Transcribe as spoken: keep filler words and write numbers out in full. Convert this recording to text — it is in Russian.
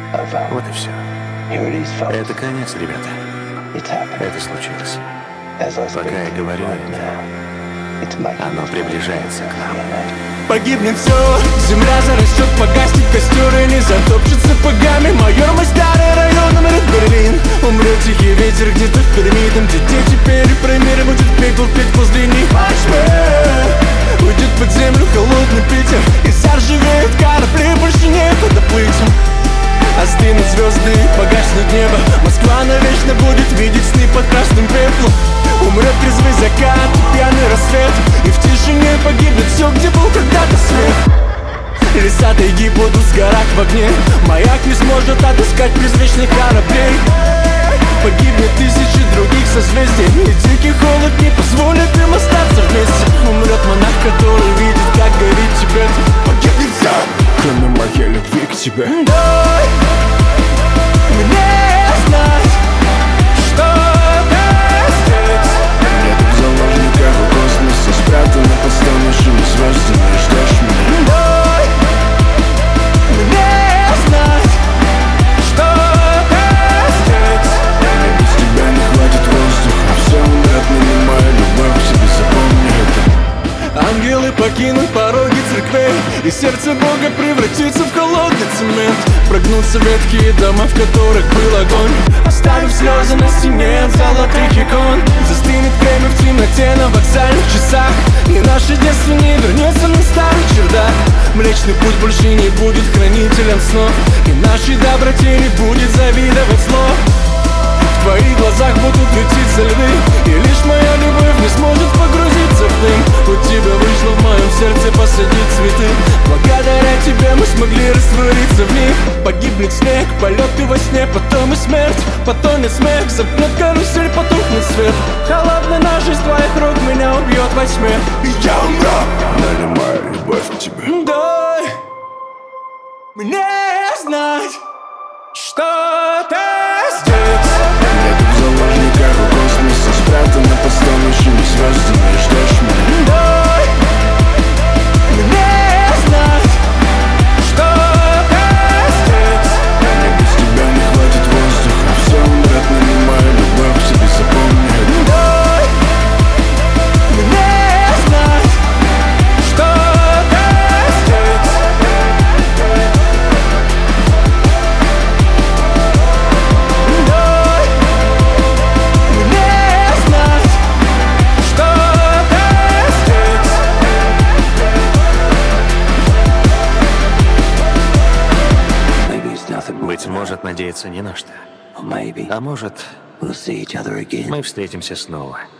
Вот и все. Это конец, ребята. Это случилось. Пока я говорю это, оно приближается к нам. Погибнет все, земля зарастет, погаснет костер и не затопчет сапогами. Майор, мой старый район, умрет Берлин. Умрет тихий ветер где-то в Перми, там где дети пели про мир. Будет пепел петь возле них. Уйдет под землю холодный Питер, и заржавеют корабли, больше некуда плыть. Остынут звезды, погаснет небо. Москва навечно будет видеть сны под красным пеплом. Умрет трезвый закат, пьяный рассвет, и в тишине погибнет все, где был когда-то смех. Леса тайги будут сгорать в огне, маяк не сможет отыскать призрачных кораблей. Погибнет тысячи других созвездий, и дикий холод не позволит им остаться вместе. Умрет монах, который видит, как горит Тибет. Погибнет все, кроме моей любви к тебе. Дай мне знать, что ты здесь. Нет в заложниках у космоса, спрятаны под стонущими звездами, и ждешь меня. Дай мне знать, что ты здесь. Мне без тебя не хватит воздуха, все умрет, но не моя любовь к тебе, запомни это. Ангелы покинут пороги церквей, и сердце Бога превратится в холодный цемент. Прогнутся ветхие дома, в которых был огонь, оставив слезы на стене от золотых икон. Застынет время в темноте на вокзальных часах, и наше детство не вернется на старый чердак. Млечный путь больше не будет хранителем снов, и нашей доброте не будет завидовать зло. В твоих глазах будут ветвиться льды, и лишь моя любовь не сможет погрузиться в дым. У тебя вышло в моем сердце посадить цветы, благодаря тебе мы смогли раствориться в них. Погибнет снег, полеты во сне, потом и смерть. Потонет смех, запнет карусель, потухнет свет. Холодная нож из твоих рук меня убьет во тьме, и я умру, но не моя любовь к тебе. Дай мне знать, что ты здесь. Нет в заложниках у космоса, спрятаны под стонущими звездами, и ждешь меня. Дай мне знать, что ты здесь. Мне без тебя не хватит воздуха, все умрет, но не моя любовь к тебе, запомни это. Дай мне знать, что ты здесь. Быть может, надеяться ни на что. А может, мы встретимся снова.